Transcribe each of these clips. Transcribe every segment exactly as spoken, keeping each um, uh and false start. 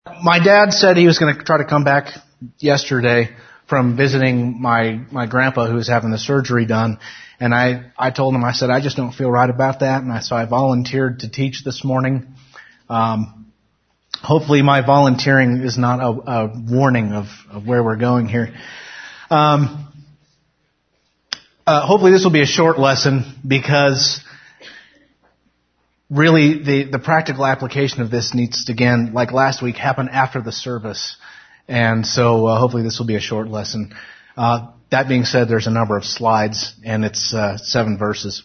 My dad said he was going to try to come back yesterday from visiting my, my grandpa who was having the surgery done. And I, I told him, I said, I just don't feel right about that. And I, so I volunteered to teach this morning. Um, hopefully my volunteering is not a, a warning of, of where we're going here. Um, uh, hopefully this will be a short lesson because really the, the practical application of this needs to, again, like last week, happen after the service. And so uh, hopefully this will be a short lesson. Uh, that being said, there's a number of slides, and it's uh, seven verses.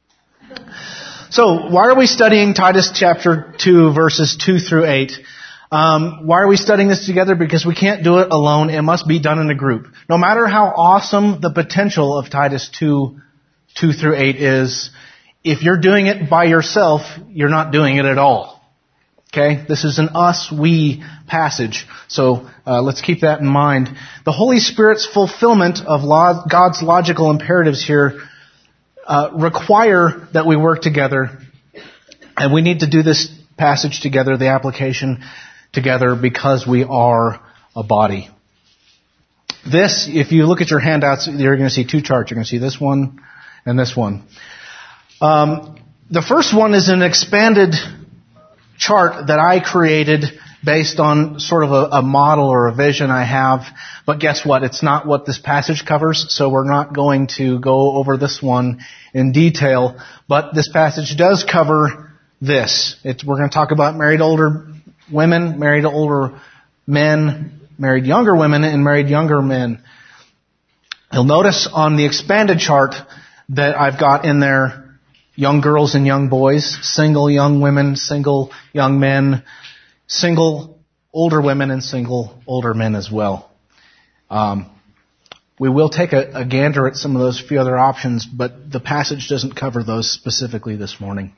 So why are we studying Titus chapter two, verses two through eight? Um, why are we studying this together? Because we can't do it alone. It must be done in a group. No matter how awesome the potential of Titus two, two through eight is, if you're doing it by yourself, you're not doing it at all. Okay? This is an us, we passage. So uh, let's keep that in mind. The Holy Spirit's fulfillment of law, God's logical imperatives here uh, require that we work together. And we need to do this passage together, the application together, because we are a body. This, if you look at your handouts, you're going to see two charts. You're going to see this one and this one. Um, the first one is an expanded chart that I created based on sort of a, a model or a vision I have. But guess what? It's not what this passage covers, so we're not going to go over this one in detail. But this passage does cover this. It's, we're going to talk about married older women, married older men, married younger women, and married younger men. You'll notice on the expanded chart that I've got in there young girls and young boys, single young women, single young men, single older women, and single older men as well. Um, we will take a, a gander at some of those few other options, but the passage doesn't cover those specifically this morning.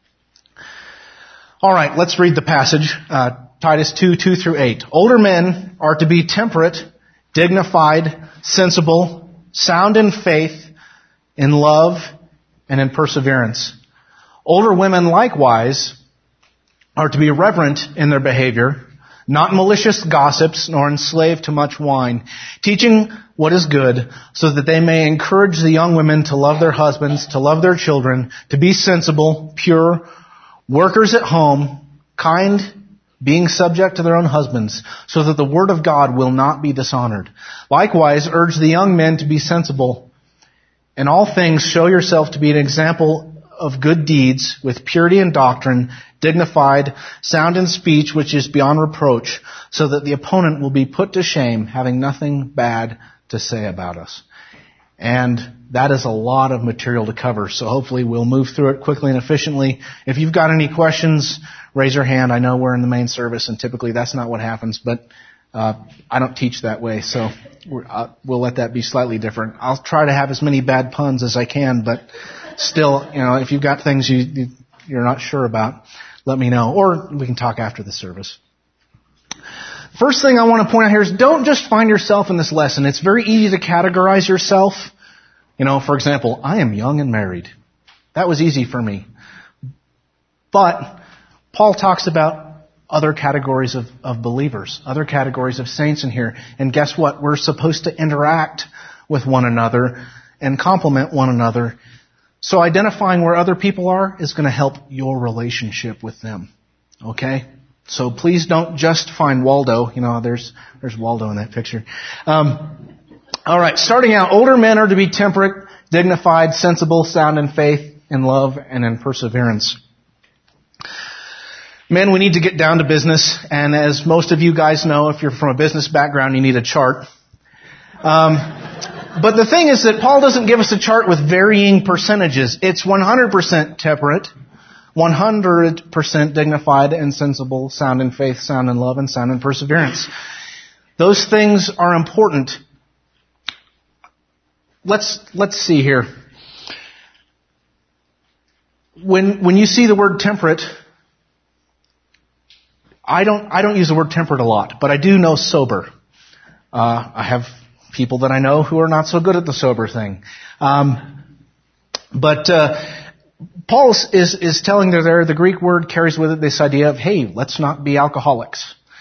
All right, let's read the passage, uh, Titus two, two through eight. Older men are to be temperate, dignified, sensible, sound in faith, in love, and in perseverance. Older women likewise are to be reverent in their behavior, not malicious gossips, nor enslaved to much wine, teaching what is good, so that they may encourage the young women to love their husbands, to love their children, to be sensible, pure, workers at home, kind, being subject to their own husbands, so that the word of God will not be dishonored. Likewise, urge the young men to be sensible. In all things, show yourself to be an example of good deeds, with purity in doctrine, dignified, sound in speech, which is beyond reproach, so that the opponent will be put to shame, having nothing bad to say about us. And that is a lot of material to cover, so hopefully we'll move through it quickly and efficiently. If you've got any questions, raise your hand. I know we're in the main service, and typically that's not what happens, but uh I don't teach that way, so we're, uh, we'll let that be slightly different. I'll try to have as many bad puns as I can, but still, you know, if you've got things you, you, you're not sure about, let me know, or we can talk after the service. First thing I want to point out here is don't just find yourself in this lesson. It's very easy to categorize yourself. You know, for example, I am young and married. That was easy for me. But Paul talks about other categories of, of believers, other categories of saints in here. And guess what? We're supposed to interact with one another and complement one another. So identifying where other people are is going to help your relationship with them. Okay? So please don't just find Waldo. You know, there's there's Waldo in that picture. Um, all right, starting out, older men are to be temperate, dignified, sensible, sound in faith, in love, and in perseverance. Men, we need to get down to business, and as most of you guys know, if you're from a business background, you need a chart. Um, but the thing is that Paul doesn't give us a chart with varying percentages. It's one hundred percent temperate, one hundred percent dignified and sensible, sound in faith, sound in love, and sound in perseverance. Those things are important. Let's let's see here. When when you see the word temperate, I don't I don't use the word temperate a lot, but I do know sober. Uh, I have people that I know who are not so good at the sober thing. Um, but uh, Paul is is telling there there the Greek word carries with it this idea of, hey, let's not be alcoholics.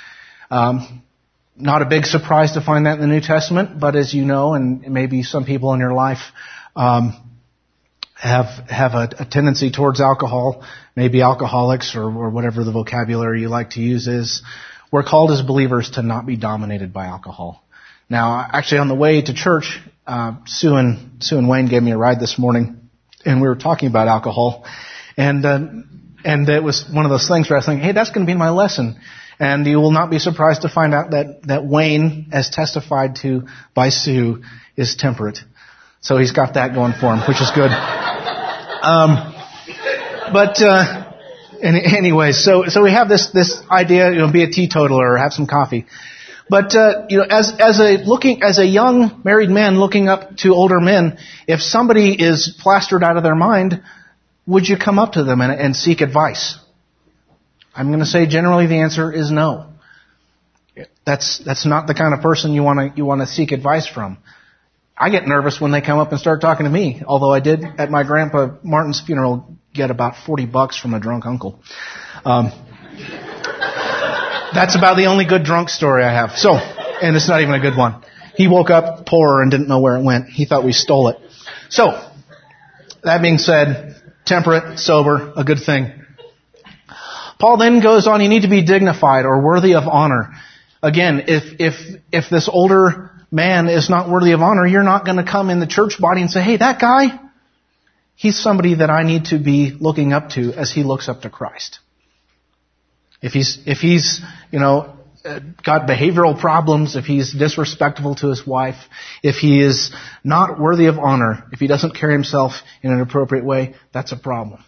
Um, not a big surprise to find that in the New Testament, but as you know, and maybe some people in your life um, have have a, a tendency towards alcohol, maybe alcoholics or, or whatever the vocabulary you like to use is. We're called as believers to not be dominated by alcohol. Now, actually, on the way to church, uh, Sue and Sue and Wayne gave me a ride this morning, and we were talking about alcohol, and uh, and it was one of those things where I was thinking, hey, that's going to be my lesson, and you will not be surprised to find out that that Wayne, as testified to by Sue, is temperate. So he's got that going for him, which is good. Um, but. Uh, Anyway, so so we have this this idea, you know, be a teetotaler or have some coffee. But uh, you know, as as a looking as a young married man looking up to older men, if somebody is plastered out of their mind, would you come up to them and, and seek advice? I'm going to say generally the answer is no. That's that's not the kind of person you want to you want to seek advice from. I get nervous when they come up and start talking to me. Although I did at my grandpa Martin's funeral get about forty bucks from a drunk uncle. Um, that's about the only good drunk story I have. So, and it's not even a good one. He woke up poor and didn't know where it went. He thought we stole it. So, that being said, temperate, sober, a good thing. Paul then goes on, you need to be dignified or worthy of honor. Again, if, if, if this older man is not worthy of honor, you're not going to come in the church body and say, hey, that guy, he's somebody that I need to be looking up to as he looks up to Christ. If he's, if he's, you know, got behavioral problems, if he's disrespectful to his wife, if he is not worthy of honor, if he doesn't carry himself in an appropriate way, that's a problem.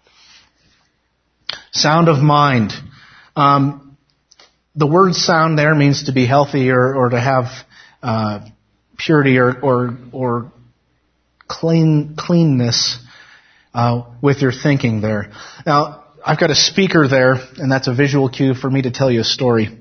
Sound of mind. Um, the word sound there means to be healthy or, or to have uh, purity or, or, or clean cleanness uh, with your thinking there. Now, I've got a speaker there, and that's a visual cue for me to tell you a story.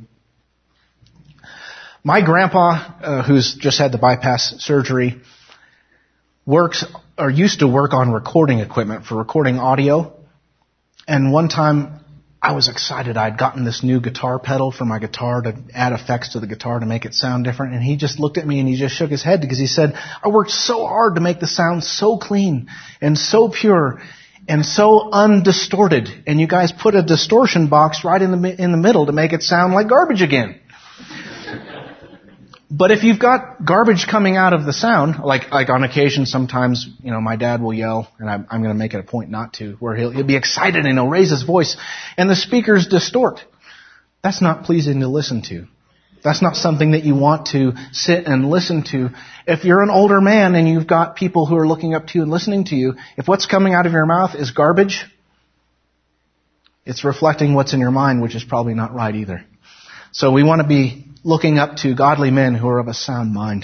My grandpa, uh, who's just had the bypass surgery, works or used to work on recording equipment for recording audio. And one time, I was excited. I'd gotten this new guitar pedal for my guitar to add effects to the guitar to make it sound different. And he just looked at me and he just shook his head because he said, I worked so hard to make the sound so clean and so pure and so undistorted. And you guys put a distortion box right in the in the middle to make it sound like garbage again. But if you've got garbage coming out of the sound, like like on occasion, sometimes, you know, my dad will yell, and I'm, I'm going to make it a point not to, where he'll, he'll be excited and he'll raise his voice, and the speakers distort. That's not pleasing to listen to. That's not something that you want to sit and listen to. If you're an older man and you've got people who are looking up to you and listening to you, if what's coming out of your mouth is garbage, it's reflecting what's in your mind, which is probably not right either. So we want to be looking up to godly men who are of a sound mind.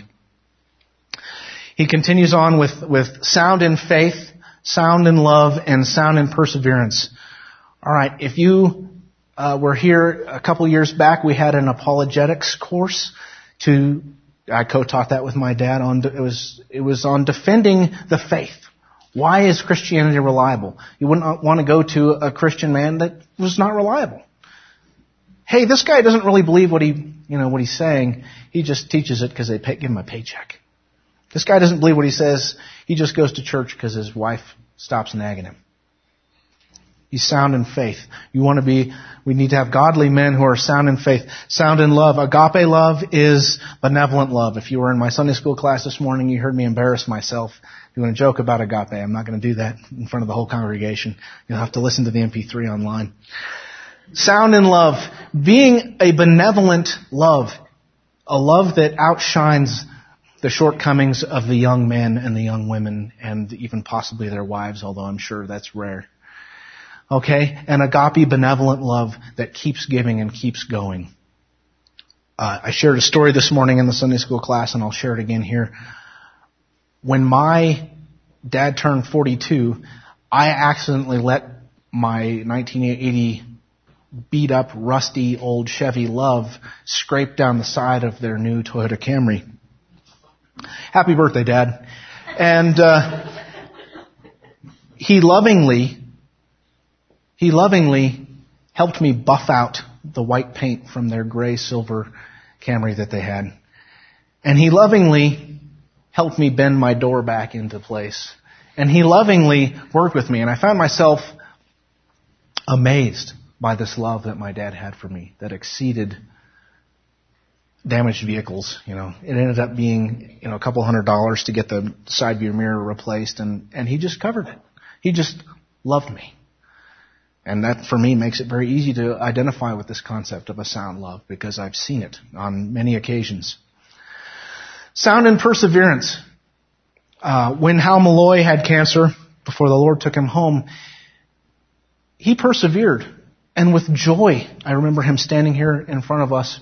He continues on with, with sound in faith, sound in love, and sound in perseverance. All right, if you uh, were here a couple years back, we had an apologetics course to, I co-taught that with my dad on, it was, it was on defending the faith. Why is Christianity reliable? You wouldn't want to go to a Christian man that was not reliable. Hey, this guy doesn't really believe what he, you know, what he's saying. He just teaches it because they pay, give him a paycheck. This guy doesn't believe what he says. He just goes to church because his wife stops nagging him. He's sound in faith. You want to be, we need to have godly men who are sound in faith, sound in love. Agape love is benevolent love. If you were in my Sunday school class this morning, you heard me embarrass myself doing a joke about agape. I'm not going to do that in front of the whole congregation. You'll have to listen to the M P three online. Sound in love, being a benevolent love, a love that outshines the shortcomings of the young men and the young women and even possibly their wives, although I'm sure that's rare. Okay? An agape benevolent love that keeps giving and keeps going. Uh, I shared a story this morning in the Sunday school class, and I'll share it again here. When my dad turned forty-two, I accidentally let my nineteen eighty beat up, rusty, old Chevy Love scrape down the side of their new Toyota Camry. Happy birthday, Dad. And uh, he lovingly, he lovingly helped me buff out the white paint from their gray silver Camry that they had. And he lovingly helped me bend my door back into place. And he lovingly worked with me. And I found myself amazed by this love that my dad had for me that exceeded damaged vehicles. You know, it ended up being, you know, a couple hundred dollars to get the side view mirror replaced. And, and he just covered it. He just loved me. And that, for me, makes it very easy to identify with this concept of a sound love because I've seen it on many occasions. Sound and perseverance. Uh, when Hal Malloy had cancer, before the Lord took him home, he persevered. And with joy, I remember him standing here in front of us,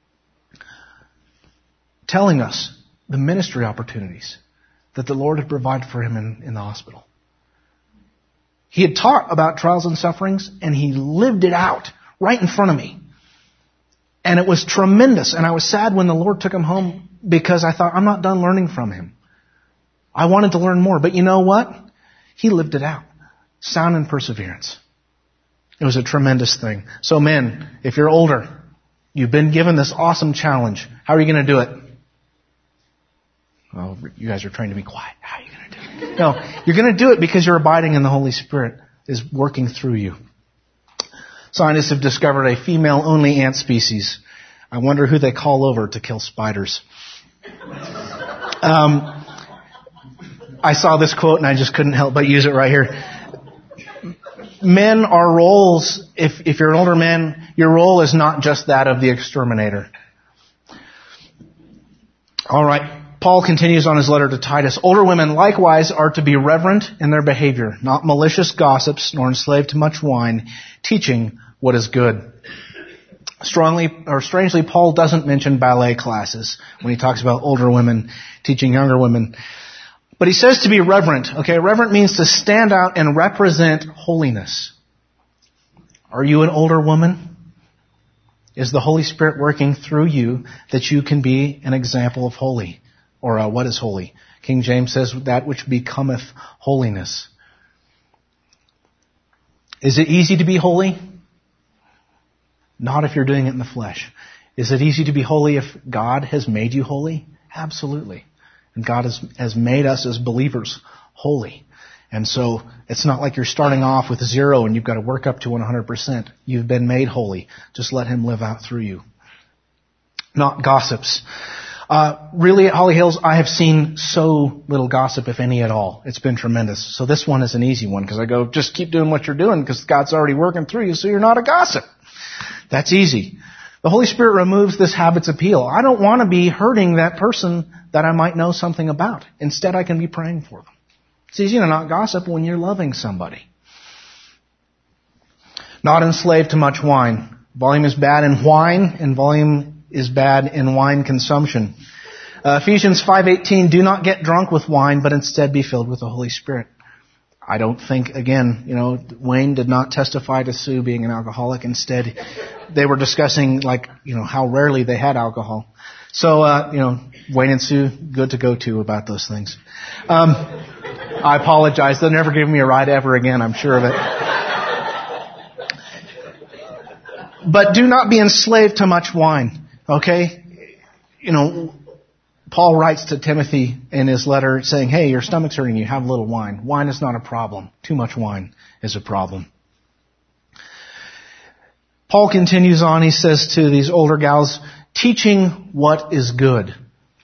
telling us the ministry opportunities that the Lord had provided for him in, in the hospital. He had taught about trials and sufferings, and he lived it out right in front of me. And it was tremendous. And I was sad when the Lord took him home because I thought, I'm not done learning from him. I wanted to learn more. But you know what? He lived it out. Sound and perseverance. It was a tremendous thing. So men, if you're older, you've been given this awesome challenge. How are you going to do it? Well, you guys are trained to be quiet. How are you going to do it? No, you're going to do it because you're abiding in the Holy Spirit is working through you. Scientists have discovered a female-only ant species. I wonder who they call over to kill spiders. Um, I saw this quote and I just couldn't help but use it right here. Men, our roles, if, if you're an older man, your role is not just that of the exterminator. All right. Paul continues on his letter to Titus. Older women likewise are to be reverent in their behavior, not malicious gossips, nor enslaved to much wine, teaching what is good. Strongly or strangely, Paul doesn't mention ballet classes when he talks about older women teaching younger women. But he says to be reverent. Okay, reverent means to stand out and represent holiness. Are you an older woman? Is the Holy Spirit working through you that you can be an example of holy? Or uh, what is holy? King James says that which becometh holiness. Is it easy to be holy? Not if you're doing it in the flesh. Is it easy to be holy if God has made you holy? Absolutely. And God has, has made us as believers holy. And so it's not like you're starting off with zero and you've got to work up to one hundred percent. You've been made holy. Just let Him live out through you. Not gossips. Uh, really at Holly Hills, I have seen so little gossip, if any at all. It's been tremendous. So this one is an easy one because I go, just keep doing what you're doing because God's already working through you, so you're not a gossip. That's easy. The Holy Spirit removes this habit's appeal. I don't want to be hurting that person that I might know something about. Instead, I can be praying for them. It's easy to not gossip when you're loving somebody. Not enslaved to much wine. Volume is bad in wine, and volume is bad in wine consumption. Uh, Ephesians five eighteen, do not get drunk with wine, but instead be filled with the Holy Spirit. I don't think, again, you know, Wayne did not testify to Sue being an alcoholic. Instead, they were discussing, like, you know, how rarely they had alcohol. So, uh, you know, Wayne and Sue, good to go to about those things. Um, I apologize. They'll never give me a ride ever again, I'm sure of it. But do not be enslaved to much wine, okay? You know, Paul writes to Timothy in his letter saying, hey, your stomach's hurting you, have a little wine. Wine is not a problem. Too much wine is a problem. Paul continues on, he says to these older gals, teaching what is good.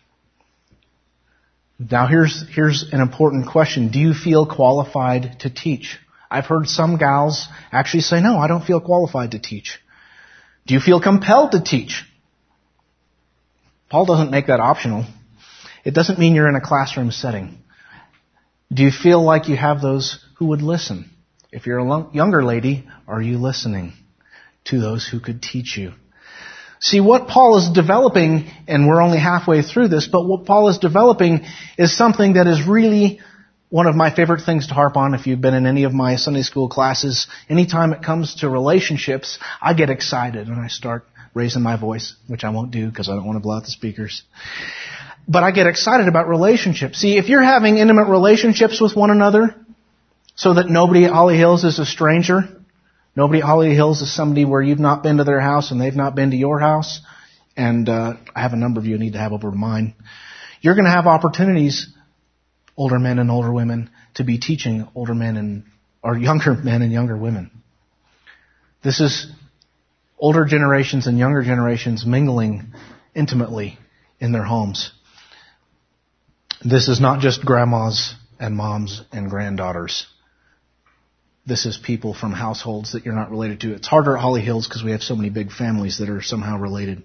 Now here's, here's an important question. Do you feel qualified to teach? I've heard some gals actually say, no, I don't feel qualified to teach. Do you feel compelled to teach? Paul doesn't make that optional. It doesn't mean you're in a classroom setting. Do you feel like you have those who would listen? If you're a younger lady, are you listening to those who could teach you? See, what Paul is developing, and we're only halfway through this, but what Paul is developing is something that is really one of my favorite things to harp on. If you've been in any of my Sunday school classes, anytime it comes to relationships, I get excited and I start raising my voice, which I won't do because I don't want to blow out the speakers. But I get excited about relationships. See, if you're having intimate relationships with one another so that nobody at Holly Hills is a stranger, Nobody at Holly Hills is somebody where you've not been to their house and they've not been to your house. And uh, I have a number of you need to have over to mine. You're going to have opportunities, older men and older women, to be teaching older men and or younger men and younger women. This is older generations and younger generations mingling intimately in their homes. This is not just grandmas and moms and granddaughters. This is people from households that you're not related to. It's harder at Holly Hills because we have so many big families that are somehow related.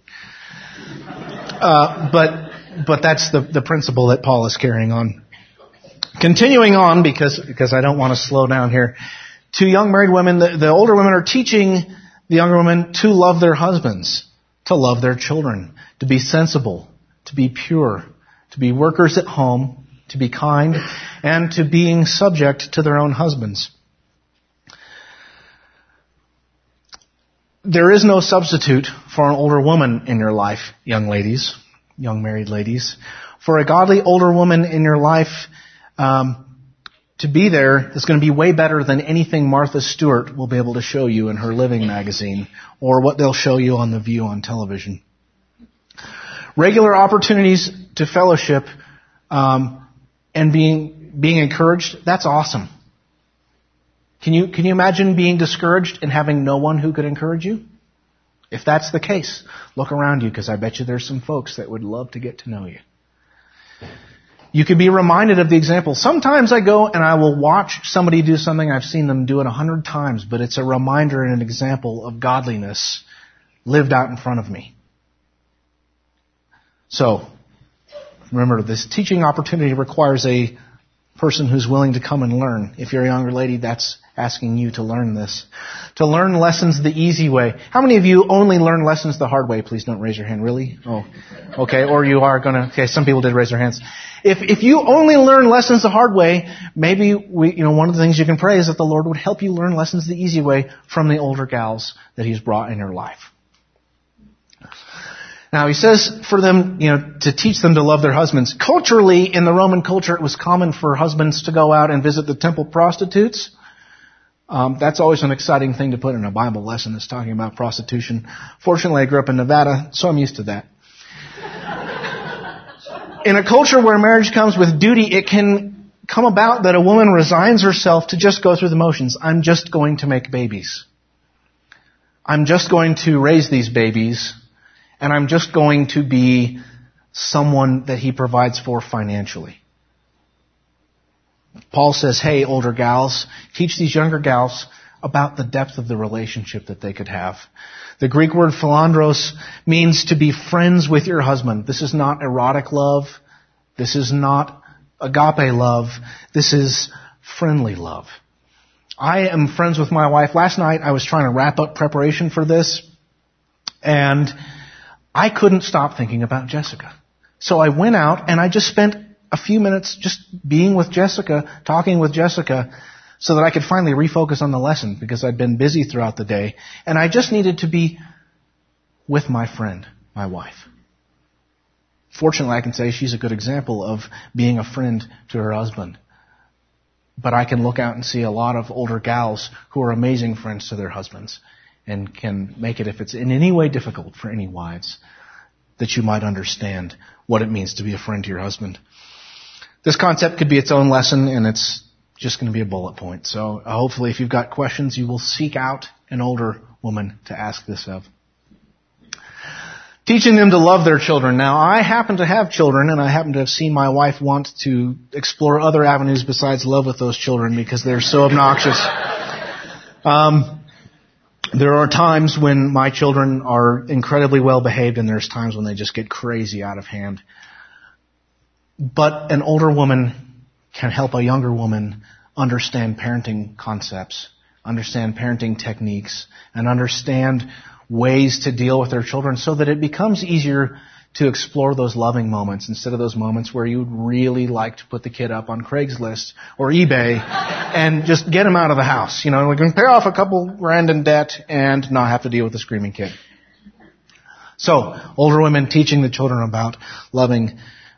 Uh, but but that's the, the principle that Paul is carrying on. Continuing on, because because I don't want to slow down here. To young married women, the, the older women are teaching the younger women to love their husbands, to love their children, to be sensible, to be pure, to be workers at home, to be kind, and to being subject to their own husbands. There is no substitute for an older woman in your life, young ladies, young married ladies. For a godly older woman in your life, um, to be there is going to be way better than anything Martha Stewart will be able to show you in her Living magazine or what they'll show you on The View on television. Regular opportunities to fellowship um, and being being encouraged, that's awesome. Can you can you imagine being discouraged and having no one who could encourage you? If that's the case, look around you, because I bet you there's some folks that would love to get to know you. You can be reminded of the example. Sometimes I go and I will watch somebody do something. I've seen them do it a hundred times, but it's a reminder and an example of godliness lived out in front of me. So, remember, this teaching opportunity requires a person who's willing to come and learn. If you're a younger lady, that's asking you to learn this. To learn lessons the easy way. How many of you only learn lessons the hard way? Please don't raise your hand. Really? Oh, okay. Or you are going to, okay, some people did raise their hands. If, if you only learn lessons the hard way, maybe we, you know, one of the things you can pray is that the Lord would help you learn lessons the easy way from the older gals that He's brought in your life. Now, he says for them, you know, to teach them to love their husbands. Culturally, in the Roman culture, it was common for husbands to go out and visit the temple prostitutes. Um, that's always an exciting thing to put in a Bible lesson that's talking about prostitution. Fortunately, I grew up in Nevada, so I'm used to that. In a culture where marriage comes with duty, it can come about that a woman resigns herself to just go through the motions. I'm just going to make babies. I'm just going to raise these babies. And I'm just going to be someone that He provides for financially. Paul says, hey, older gals, teach these younger gals about the depth of the relationship that they could have. The Greek word philandros means to be friends with your husband. This is not erotic love. This is not agape love. This is friendly love. I am friends with my wife. Last night I was trying to wrap up preparation for this, and I couldn't stop thinking about Jessica. So I went out and I just spent a few minutes just being with Jessica, talking with Jessica, so that I could finally refocus on the lesson, because I'd been busy throughout the day. And I just needed to be with my friend, my wife. Fortunately, I can say she's a good example of being a friend to her husband. But I can look out and see a lot of older gals who are amazing friends to their husbands, and can make it, if it's in any way difficult for any wives, that you might understand what it means to be a friend to your husband. This concept could be its own lesson, and it's just going to be a bullet point. So uh, hopefully if you've got questions, you will seek out an older woman to ask this of. Teaching them to love their children. Now, I happen to have children, and I happen to have seen my wife want to explore other avenues besides love with those children because they're so obnoxious. Um... There are times when my children are incredibly well behaved, and there's times when they just get crazy out of hand. But an older woman can help a younger woman understand parenting concepts, understand parenting techniques, and understand ways to deal with their children so that it becomes easier to explore those loving moments instead of those moments where you'd really like to put the kid up on Craigslist or eBay and just get him out of the house. You know, we can pay off a couple grand in debt and not have to deal with a screaming kid. So, older women teaching the children about loving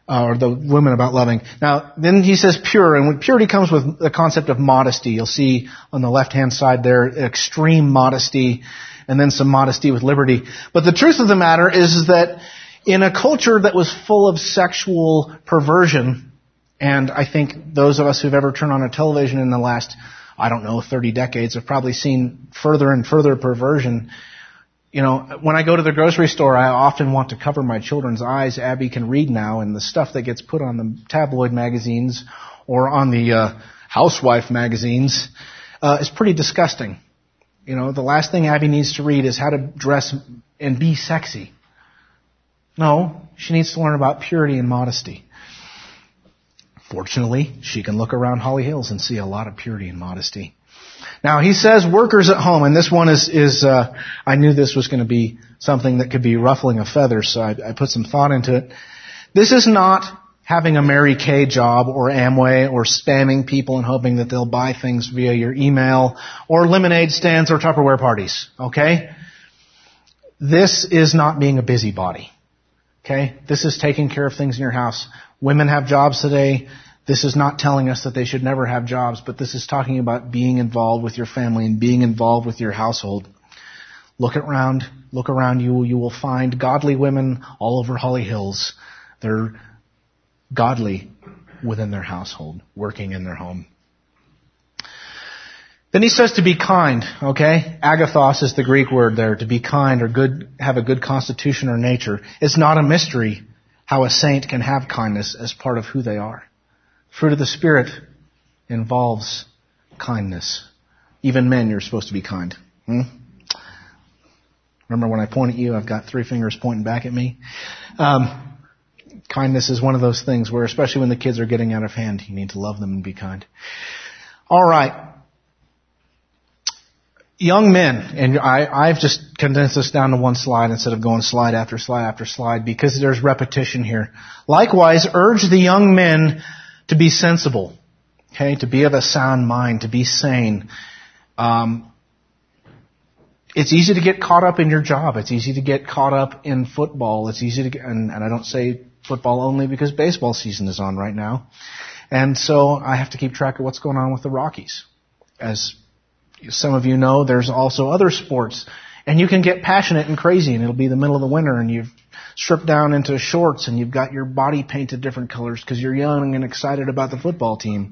uh, or the women about loving. Now, then he says pure, and when purity comes with the concept of modesty. You'll see on the left-hand side there, extreme modesty, and then some modesty with liberty. But the truth of the matter is, is that in a culture that was full of sexual perversion, and I think those of us who've ever turned on a television in the last, I don't know, thirty decades have probably seen further and further perversion. You know, when I go to the grocery store, I often want to cover my children's eyes. Abby can read now, and the stuff that gets put on the tabloid magazines or on the uh, housewife magazines uh, is pretty disgusting. You know, the last thing Abby needs to read is how to dress and be sexy. No, she needs to learn about purity and modesty. Fortunately, she can look around Holly Hills and see a lot of purity and modesty. Now, he says workers at home, and this one is, is uh, I knew this was going to be something that could be ruffling a feather, so I, I put some thought into it. This is not having a Mary Kay job or Amway or spamming people and hoping that they'll buy things via your email or lemonade stands or Tupperware parties, okay? This is not being a busybody, okay? This is taking care of things in your house. Women have jobs today. This is not telling us that they should never have jobs, but this is talking about being involved with your family and being involved with your household. Look around, look around you. You will find godly women all over Holly Hills. They're godly within their household, working in their home. Then he says to be kind, okay? Agathos is the Greek word there, to be kind or good, have a good constitution or nature. It's not a mystery how a saint can have kindness as part of who they are. Fruit of the Spirit involves kindness. Even men, you're supposed to be kind. Hmm? Remember when I point at you, I've got three fingers pointing back at me? Um, kindness is one of those things where, especially when the kids are getting out of hand, you need to love them and be kind. All right. Young men, and I, I've just condensed this down to one slide instead of going slide after slide after slide because there's repetition here. Likewise, urge the young men to be sensible, okay, to be of a sound mind, to be sane. Um, it's easy to get caught up in your job. It's easy to get caught up in football. It's easy to get, and, and I don't say football only because baseball season is on right now. And so I have to keep track of what's going on with the Rockies. As some of you know, there's also other sports. And you can get passionate and crazy, and it'll be the middle of the winter, and you've stripped down into shorts, and you've got your body painted different colors because you're young and excited about the football team.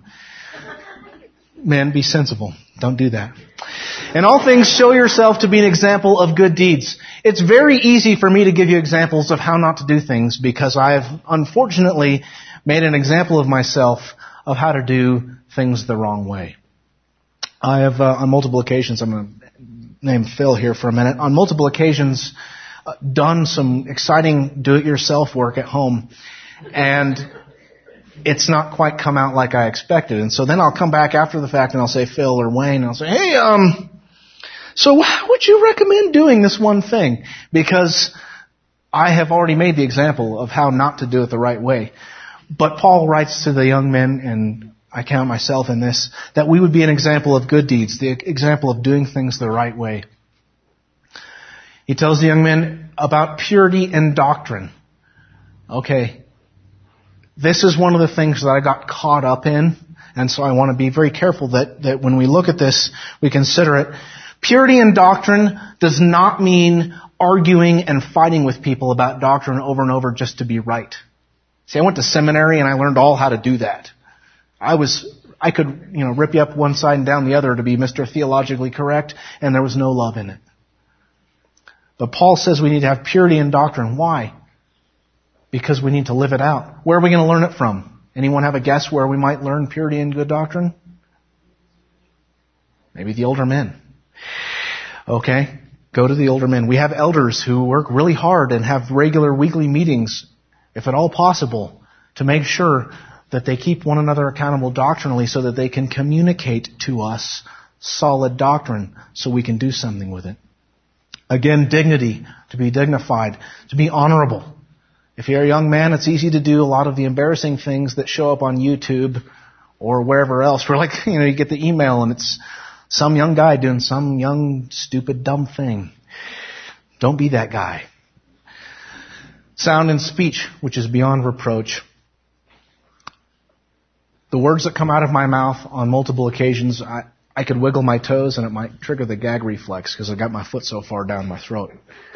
Men, be sensible. Don't do that. In all things, show yourself to be an example of good deeds. It's very easy for me to give you examples of how not to do things because I have, unfortunately, made an example of myself of how to do things the wrong way. I have, uh, on multiple occasions, I'm going to name Phil here for a minute, on multiple occasions uh, done some exciting do-it-yourself work at home, and it's not quite come out like I expected. And so then I'll come back after the fact and I'll say, Phil or Wayne, and I'll say, hey, um, so how would you recommend doing this one thing? Because I have already made the example of how not to do it the right way. But Paul writes to the young men, and I count myself in this, that we would be an example of good deeds, the example of doing things the right way. He tells the young men about purity and doctrine. Okay, this is one of the things that I got caught up in, and so I want to be very careful that, that when we look at this, we consider it. Purity and doctrine does not mean arguing and fighting with people about doctrine over and over just to be right. See, I went to seminary and I learned all how to do that. I was, I could, you know, rip you up one side and down the other to be Mister Theologically correct, and there was no love in it. But Paul says we need to have purity in doctrine. Why? Because we need to live it out. Where are we going to learn it from? Anyone have a guess where we might learn purity and good doctrine? Maybe the older men. Okay, go to the older men. We have elders who work really hard and have regular weekly meetings, if at all possible, to make sure that they keep one another accountable doctrinally so that they can communicate to us solid doctrine so we can do something with it. Again, dignity, to be dignified, to be honorable. If you're a young man, it's easy to do a lot of the embarrassing things that show up on YouTube or wherever else. Where, like, you know, you get the email and it's some young guy doing some young, stupid, dumb thing. Don't be that guy. Sound in speech, which is beyond reproach. The words that come out of my mouth on multiple occasions, I, I could wiggle my toes and it might trigger the gag reflex because I got my foot so far down my throat.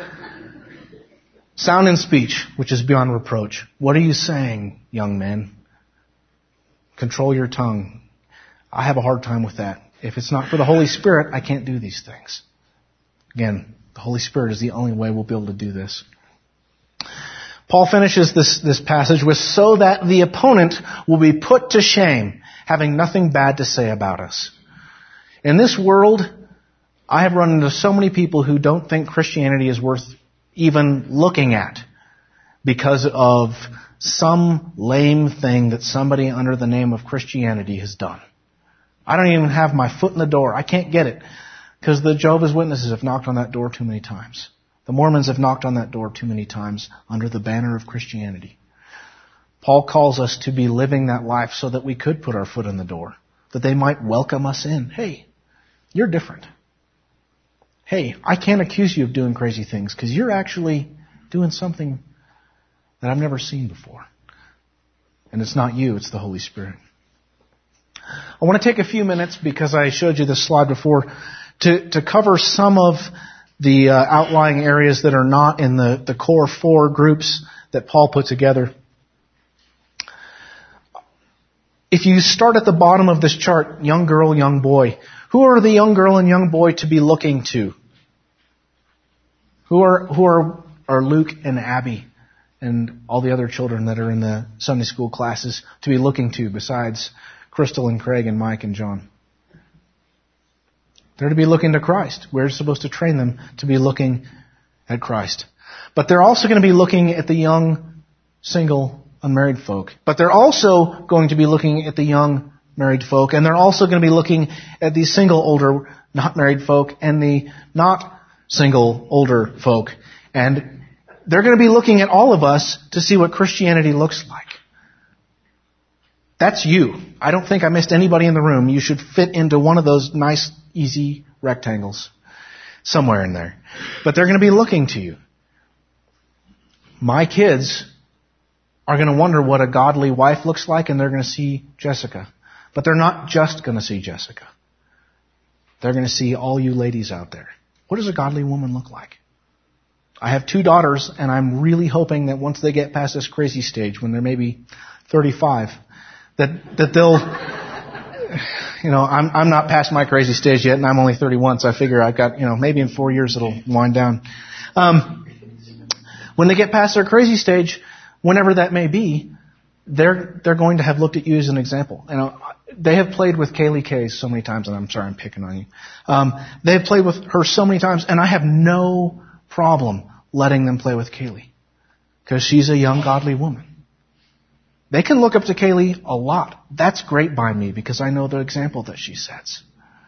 Sound in speech, which is beyond reproach. What are you saying, young men? Control your tongue. I have a hard time with that. If it's not for the Holy Spirit, I can't do these things. Again, the Holy Spirit is the only way we'll be able to do this. Paul finishes this, this passage with, so that the opponent will be put to shame, having nothing bad to say about us. In this world, I have run into so many people who don't think Christianity is worth even looking at because of some lame thing that somebody under the name of Christianity has done. I don't even have my foot in the door. I can't get it because the Jehovah's Witnesses have knocked on that door too many times. The Mormons have knocked on that door too many times under the banner of Christianity. Paul calls us to be living that life so that we could put our foot in the door, that they might welcome us in. Hey, you're different. Hey, I can't accuse you of doing crazy things because you're actually doing something that I've never seen before. And it's not you, it's the Holy Spirit. I want to take a few minutes, because I showed you this slide before, to, to cover some of the uh, outlying areas that are not in the, the core four groups that Paul put together. If you start at the bottom of this chart, young girl, young boy, who are the young girl and young boy to be looking to? Who are who are, are Luke and Abby and all the other children that are in the Sunday school classes to be looking to besides Crystal and Craig and Mike and John? They're to be looking to Christ. We're supposed to train them to be looking at Christ. But they're also going to be looking at the young, single, unmarried folk. But they're also going to be looking at the young, married folk. And they're also going to be looking at the single, older, not married folk and the not single, older folk. And they're going to be looking at all of us to see what Christianity looks like. That's you. I don't think I missed anybody in the room. You should fit into one of those nice, easy rectangles somewhere in there. But they're going to be looking to you. My kids are going to wonder what a godly wife looks like, and they're going to see Jessica. But they're not just going to see Jessica. They're going to see all you ladies out there. What does a godly woman look like? I have two daughters, and I'm really hoping that once they get past this crazy stage, when they're maybe thirty-five, that that they'll, you know, I'm I'm not past my crazy stage yet, and I'm only thirty-one, so I figure I've got, you know, maybe in four years it'll wind down. Um, when they get past their crazy stage, whenever that may be, they're they're going to have looked at you as an example. You know, they have played with Kaylee Kay so many times, and I'm sorry I'm picking on you. Um, they have played with her so many times, and I have no problem letting them play with Kaylee because she's a young godly woman. They can look up to Kaylee a lot. That's great by me because I know the example that she sets.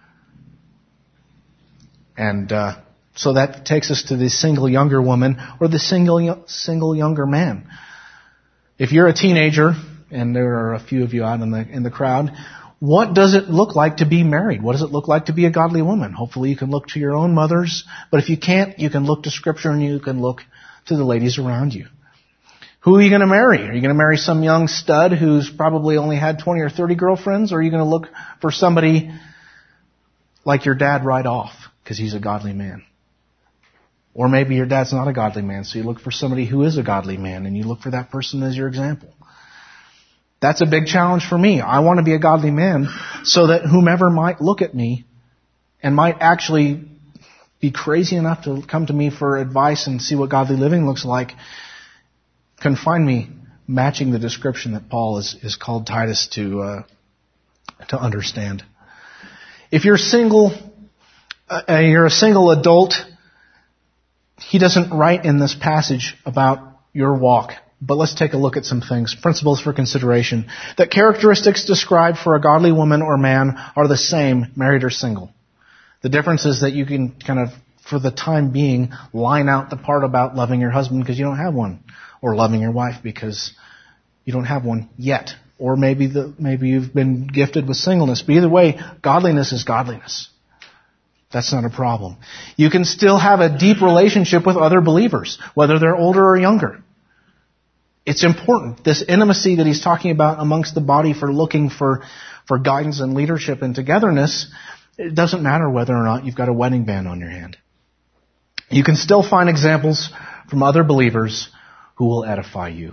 And uh, so that takes us to the single younger woman or the single single younger man. If you're a teenager, and there are a few of you out in the in the crowd, what does it look like to be married? What does it look like to be a godly woman? Hopefully you can look to your own mothers, but if you can't, you can look to Scripture and you can look to the ladies around you. Who are you going to marry? Are you going to marry some young stud who's probably only had twenty or thirty girlfriends, or are you going to look for somebody like your dad right off because he's a godly man? Or maybe your dad's not a godly man, so you look for somebody who is a godly man, and you look for that person as your example. That's a big challenge for me. I want to be a godly man so that whomever might look at me and might actually be crazy enough to come to me for advice and see what godly living looks like can find me matching the description that Paul is, is called Titus to uh, to understand. If you're single, uh, you're a single adult, he doesn't write in this passage about your walk. But let's take a look at some things. Principles for consideration. That characteristics described for a godly woman or man are the same, married or single. The difference is that you can kind of, for the time being, line out the part about loving your husband because you don't have one. Or loving your wife because you don't have one yet. Or maybe the, maybe you've been gifted with singleness. But either way, godliness is godliness. That's not a problem. You can still have a deep relationship with other believers, whether they're older or younger. It's important. This intimacy that he's talking about amongst the body for looking for, for guidance and leadership and togetherness, it doesn't matter whether or not you've got a wedding band on your hand. You can still find examples from other believers who will edify you.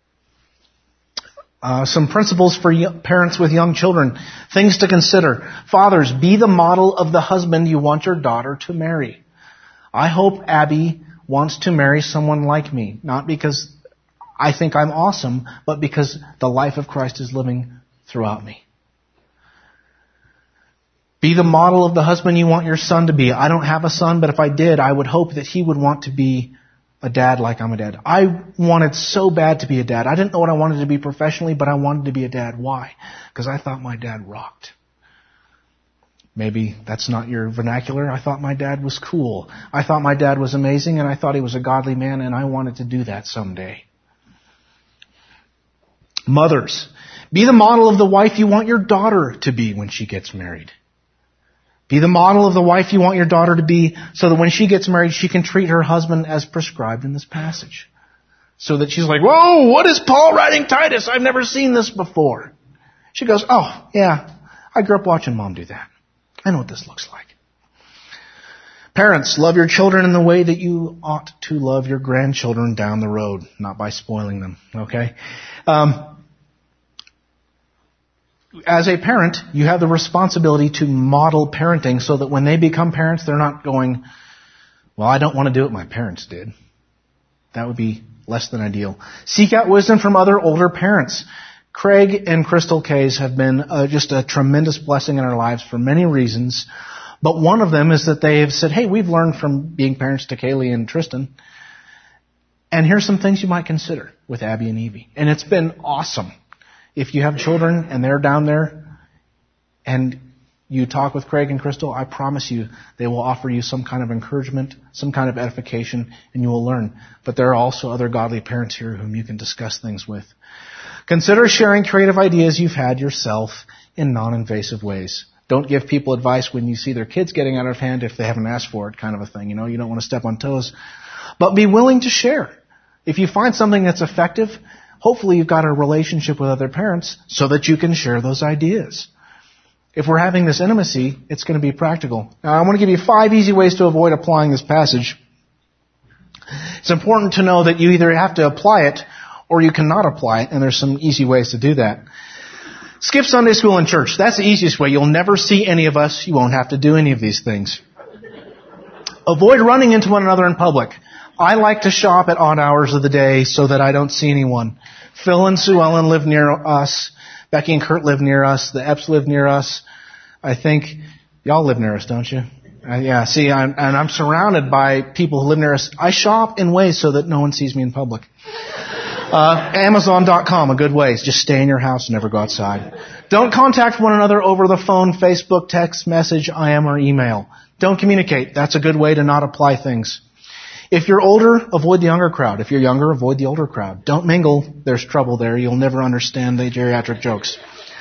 Uh, some principles for young, parents with young children. Things to consider. Fathers, be the model of the husband you want your daughter to marry. I hope Abby wants to marry someone like me, not because I think I'm awesome, but because the life of Christ is living throughout me. Be the model of the husband you want your son to be. I don't have a son, but if I did, I would hope that he would want to be a dad like I'm a dad. I wanted so bad to be a dad. I didn't know what I wanted to be professionally, but I wanted to be a dad. Why? Because I thought my dad rocked. Maybe that's not your vernacular. I thought my dad was cool. I thought my dad was amazing, and I thought he was a godly man, and I wanted to do that someday. Mothers, be the model of the wife you want your daughter to be when she gets married. Be the model of the wife you want your daughter to be so that when she gets married, she can treat her husband as prescribed in this passage. So that she's like, whoa, what is Paul writing Titus? I've never seen this before. She goes, oh, yeah, I grew up watching Mom do that. I know what this looks like. Parents, love your children in the way that you ought to love your grandchildren down the road, not by spoiling them, okay? Um, As a parent, you have the responsibility to model parenting so that when they become parents, they're not going, well, I don't want to do what my parents did. That would be less than ideal. Seek out wisdom from other older parents. Craig and Crystal Kays have been uh, just a tremendous blessing in our lives for many reasons. But one of them is that they have said, hey, we've learned from being parents to Kaylee and Tristan. And here's some things you might consider with Abby and Evie. And it's been awesome. If you have children and they're down there and you talk with Craig and Crystal, I promise you they will offer you some kind of encouragement, some kind of edification, and you will learn. But there are also other godly parents here whom you can discuss things with. Consider sharing creative ideas you've had yourself in non-invasive ways. Don't give people advice when you see their kids getting out of hand if they haven't asked for it, kind of a thing. You know, you don't want to step on toes. But be willing to share. If you find something that's effective, hopefully you've got a relationship with other parents so that you can share those ideas. If we're having this intimacy, it's going to be practical. Now, I want to give you five easy ways to avoid applying this passage. It's important to know that you either have to apply it or you cannot apply it, and there's some easy ways to do that. Skip Sunday school and church. That's the easiest way. You'll never see any of us. You won't have to do any of these things. Avoid running into one another in public. I like to shop at odd hours of the day so that I don't see anyone. Phil and Sue Ellen live near us. Becky and Kurt live near us. The Epps live near us. I think y'all live near us, don't you? Uh, yeah, see, I'm, and I'm surrounded by people who live near us. I shop in ways so that no one sees me in public. Uh, Amazon dot com, a good way is just stay in your house and never go outside. Don't contact one another over the phone, Facebook, text message, I M, or email. Don't communicate. That's a good way to not apply things. If you're older, avoid the younger crowd. If you're younger, avoid the older crowd. Don't mingle. There's trouble there. You'll never understand the geriatric jokes.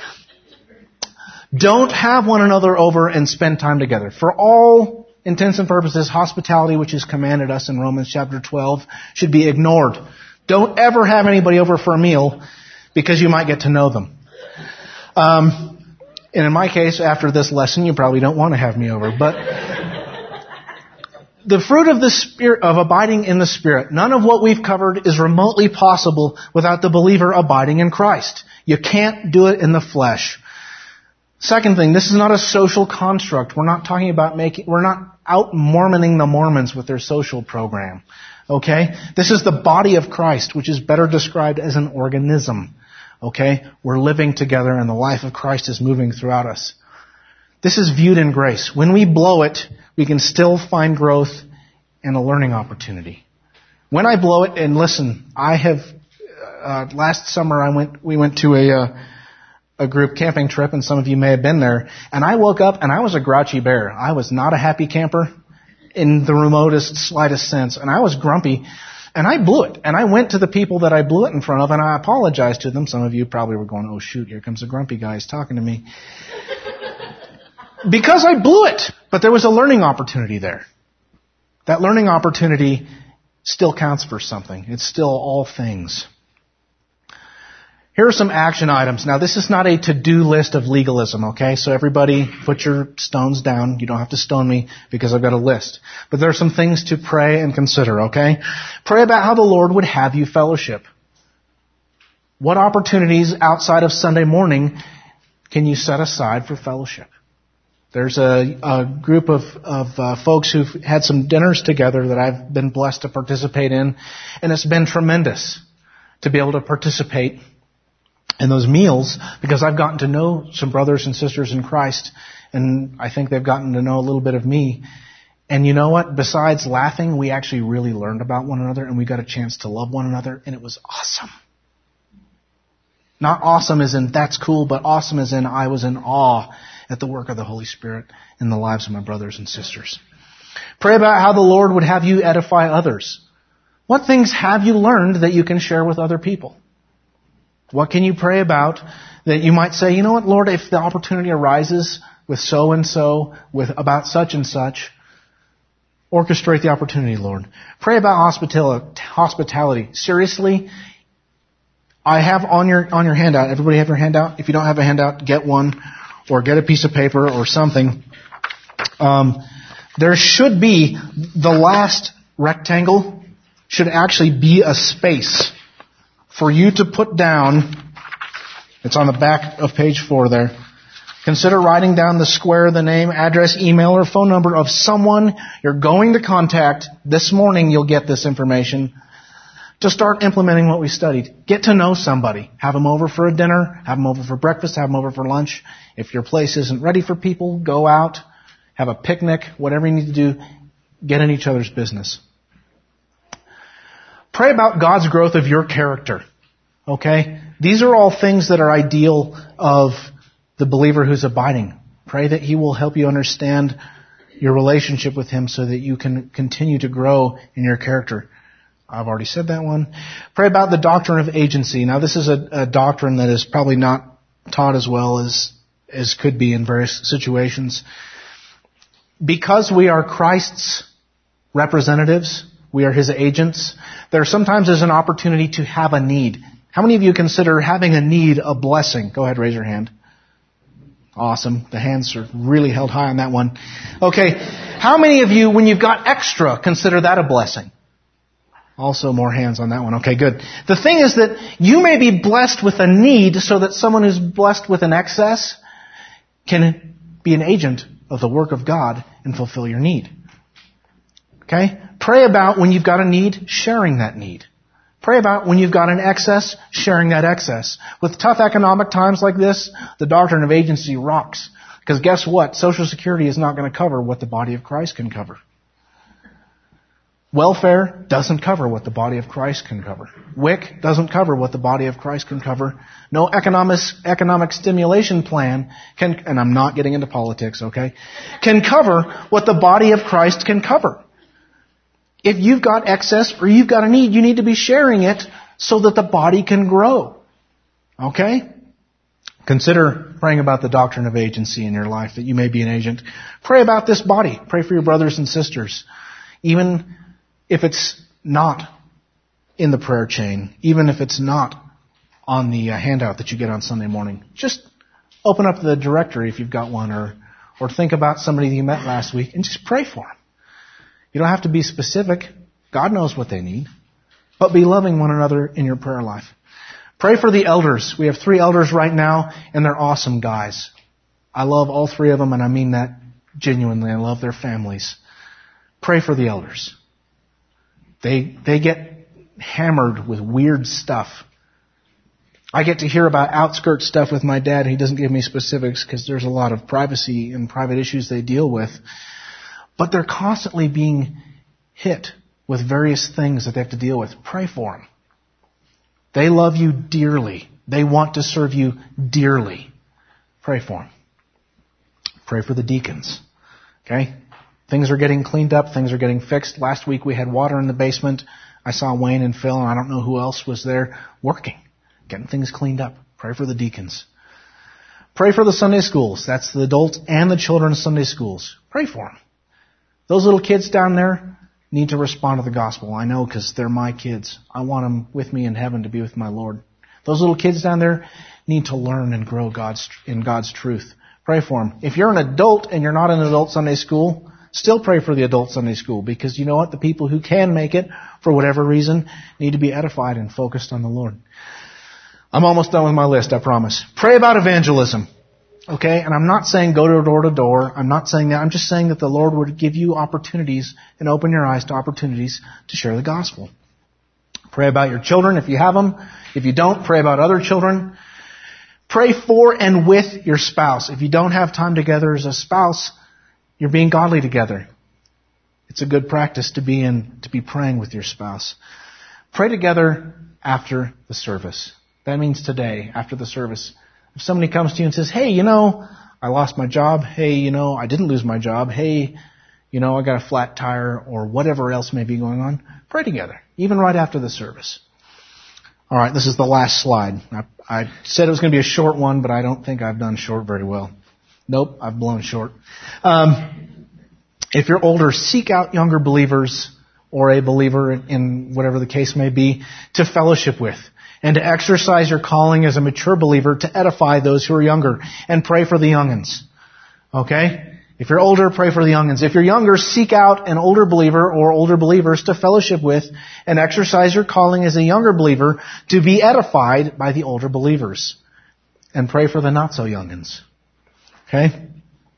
Don't have one another over and spend time together. For all intents and purposes, hospitality, which is commanded us in Romans chapter twelve, should be ignored. Don't ever have anybody over for a meal because you might get to know them. Um, and in my case, after this lesson, you probably don't want to have me over. But the fruit of the Spirit, of abiding in the Spirit, none of what we've covered is remotely possible without the believer abiding in Christ. You can't do it in the flesh. Second thing, this is not a social construct. We're not talking about making, we're not out Mormoning the Mormons with their social program. Okay? This is the body of Christ, which is better described as an organism. Okay? We're living together and the life of Christ is moving throughout us. This is viewed in grace. When we blow it, we can still find growth and a learning opportunity. When I blow it, and listen, I have, uh, last summer I went, we went to a, uh, a group camping trip, and some of you may have been there, and I woke up and I was a grouchy bear. I was not a happy camper in the remotest, slightest sense, and I was grumpy, and I blew it. And I went to the people that I blew it in front of, and I apologized to them. Some of you probably were going, oh shoot, here comes the grumpy guy, he's talking to me. Because I blew it. But there was a learning opportunity there. That learning opportunity still counts for something. It's still all things. Here are some action items. Now, this is not a to-do list of legalism, okay? So everybody put your stones down. You don't have to stone me because I've got a list. But there are some things to pray and consider, okay? Pray about how the Lord would have you fellowship. What opportunities outside of Sunday morning can you set aside for fellowship? There's a, a group of, of uh, folks who've had some dinners together that I've been blessed to participate in, and it's been tremendous to be able to participate in those meals because I've gotten to know some brothers and sisters in Christ, and I think they've gotten to know a little bit of me. And you know what? Besides laughing, we actually really learned about one another, and we got a chance to love one another, and it was awesome. Not awesome as in that's cool, but awesome as in I was in awe at the work of the Holy Spirit in the lives of my brothers and sisters. Pray about how the Lord would have you edify others. What things have you learned that you can share with other people? What can you pray about that you might say, you know what, Lord, if the opportunity arises with so-and-so, with about such and such, orchestrate the opportunity, Lord. Pray about hospitality. Hospitality. Seriously, I have on your on your handout, everybody have your handout? If you don't have a handout, get one, or get a piece of paper or something. Um, there should be, the last rectangle should actually be a space for you to put down. It's on the back of page four there. Consider writing down the square, the name, address, email, or phone number of someone you're going to contact. This morning you'll get this information to start implementing what we studied. Get to know somebody. Have them over for a dinner. Have them over for breakfast. Have them over for lunch. If your place isn't ready for people, go out. Have a picnic. Whatever you need to do, get in each other's business. Pray about God's growth of your character. Okay? These are all things that are ideal of the believer who's abiding. Pray that He will help you understand your relationship with Him so that you can continue to grow in your character. I've already said that one. Pray about the doctrine of agency. Now, this is a, a doctrine that is probably not taught as well as, as could be in various situations. Because we are Christ's representatives, we are His agents, there sometimes is an opportunity to have a need. How many of you consider having a need a blessing? Go ahead, raise your hand. Awesome. The hands are really held high on that one. Okay. How many of you, when you've got extra, consider that a blessing? Also more hands on that one. Okay, good. The thing is that you may be blessed with a need so that someone who's blessed with an excess can be an agent of the work of God and fulfill your need. Okay? Pray about when you've got a need, sharing that need. Pray about when you've got an excess, sharing that excess. With tough economic times like this, the doctrine of agency rocks. Because guess what? Social Security is not going to cover what the body of Christ can cover. Welfare doesn't cover what the body of Christ can cover. W I C doesn't cover what the body of Christ can cover. No economic, economic stimulation plan can, and I'm not getting into politics, okay, can cover what the body of Christ can cover. If you've got excess or you've got a need, you need to be sharing it so that the body can grow. Okay? Consider praying about the doctrine of agency in your life, that you may be an agent. Pray about this body. Pray for your brothers and sisters. Even if it's not in the prayer chain, even if it's not on the uh, handout that you get on Sunday morning, just open up the directory if you've got one, or or think about somebody that you met last week and just pray for them. You don't have to be specific. God knows what they need. But be loving one another in your prayer life. Pray for the elders. We have three elders right now, and they're awesome guys. I love all three of them, and I mean that genuinely. I love their families. Pray for the elders. They they get hammered with weird stuff. I get to hear about outskirt stuff with my dad. He doesn't give me specifics because there's a lot of privacy and private issues they deal with. But they're constantly being hit with various things that they have to deal with. Pray for them. They love you dearly. They want to serve you dearly. Pray for them. Pray for the deacons. Okay? Things are getting cleaned up. Things are getting fixed. Last week we had water in the basement. I saw Wayne and Phil, and I don't know who else was there working, getting things cleaned up. Pray for the deacons. Pray for the Sunday schools. That's the adults and the children's Sunday schools. Pray for them. Those little kids down there need to respond to the gospel. I know, because they're my kids. I want them with me in heaven to be with my Lord. Those little kids down there need to learn and grow God's in God's truth. Pray for them. If you're an adult and you're not in adult Sunday school, still pray for the adult Sunday school, because you know what? The people who can make it, for whatever reason, need to be edified and focused on the Lord. I'm almost done with my list, I promise. Pray about evangelism. Okay? And I'm not saying go door to door. I'm not saying that. I'm just saying that the Lord would give you opportunities and open your eyes to opportunities to share the gospel. Pray about your children if you have them. If you don't, pray about other children. Pray for and with your spouse. If you don't have time together as a spouse, you're being godly together. It's a good practice to be in, to be praying with your spouse. Pray together after the service. That means today, after the service. If somebody comes to you and says, hey, you know, I lost my job. Hey, you know, I didn't lose my job. Hey, you know, I got a flat tire, or whatever else may be going on. Pray together, even right after the service. All right, this is the last slide. I, I said it was going to be a short one, but I don't think I've done short very well. Nope, I've blown short. Um, if you're older, seek out younger believers or a believer in whatever the case may be to fellowship with and to exercise your calling as a mature believer to edify those who are younger, and pray for the youngins. Okay? If you're older, pray for the youngins. If you're younger, seek out an older believer or older believers to fellowship with and exercise your calling as a younger believer to be edified by the older believers. And pray for the not so youngins. Okay?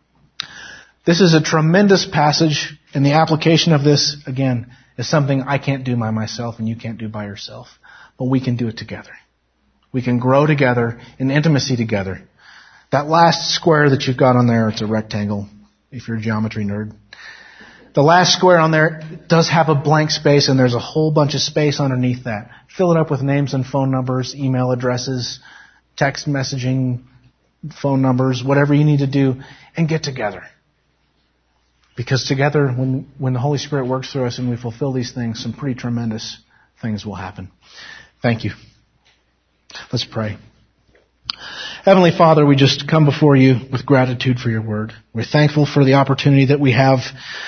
This is a tremendous passage, and the application of this, again, is something I can't do by myself and you can't do by yourself. But we can do it together. We can grow together in intimacy together. That last square that you've got on there, it's a rectangle, if you're a geometry nerd. The last square on there does have a blank space, and there's a whole bunch of space underneath that. Fill it up with names and phone numbers, email addresses, text messaging, phone numbers, whatever you need to do, and get together. Because together, when, when the Holy Spirit works through us and we fulfill these things, some pretty tremendous things will happen. Thank you. Let's pray. Heavenly Father, we just come before you with gratitude for your word. We're thankful for the opportunity that we have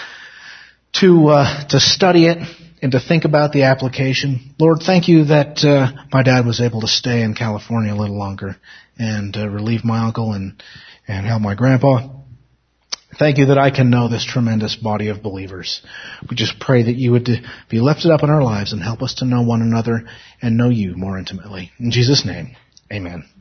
to uh, to study it and to think about the application. Lord, thank you that uh, my dad was able to stay in California a little longer and uh, relieve my uncle and, and help my grandpa. Thank you that I can know this tremendous body of believers. We just pray that you would be lifted up in our lives and help us to know one another and know you more intimately. In Jesus' name, amen.